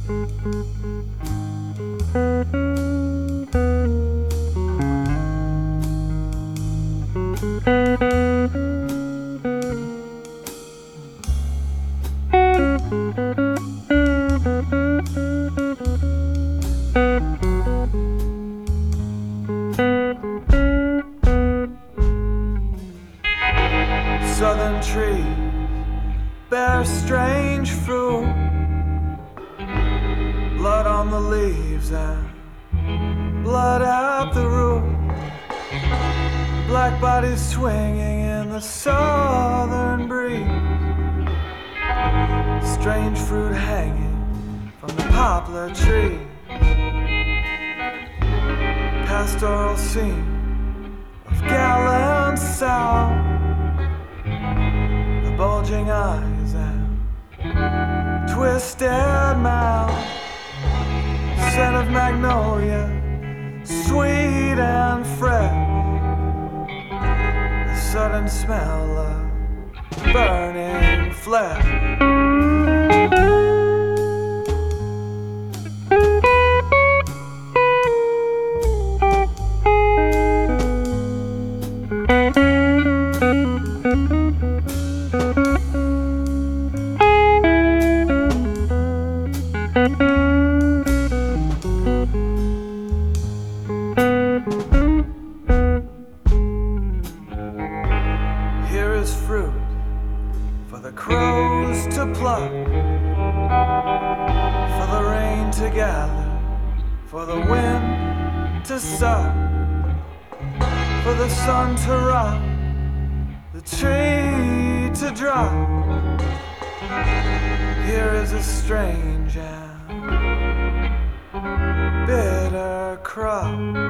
Southern trees bear strange fruit, blood on the leaves and blood at the root, black bodies swinging in the southern breeze, strange fruit hanging from the poplar tree, pastoral scene of gallant sound, bulging eyes and twisted mouth, scent of magnolia, sweet and fresh, the sudden smell of burning flesh. Here is fruit for the crows to pluck, for the rain to gather, for the wind to suck, for the sun to rock, the tree to drop. Here is a strange and bitter crop.